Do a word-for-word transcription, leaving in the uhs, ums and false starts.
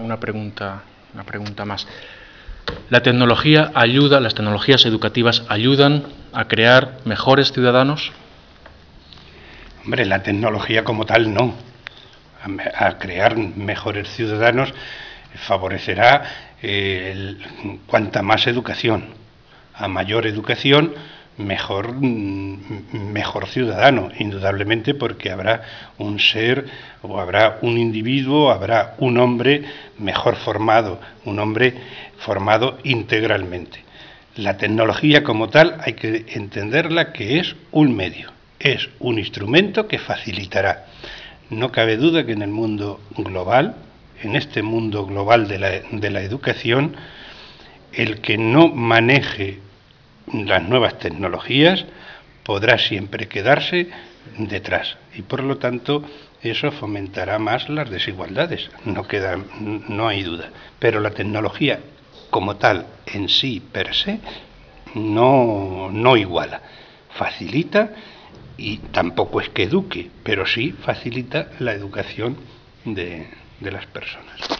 una pregunta, una pregunta más. ¿La tecnología ayuda, las tecnologías educativas ayudan a crear mejores ciudadanos? Hombre, la tecnología como tal no. A, a crear mejores ciudadanos favorecerá eh, el, cuanta más educación. A mayor educación, mejor, mejor ciudadano, indudablemente, porque habrá un ser o habrá un individuo, habrá un hombre mejor formado, un hombre formado integralmente. La tecnología como tal hay que entenderla que es un medio, es un instrumento que facilitará. No cabe duda que en el mundo global, en este mundo global de la, de la educación, el que no maneje las nuevas tecnologías podrá siempre quedarse detrás y por lo tanto eso fomentará más las desigualdades, no queda, no hay duda. Pero la tecnología como tal en sí per se no, no iguala, facilita y tampoco es que eduque, pero sí facilita la educación de, de las personas.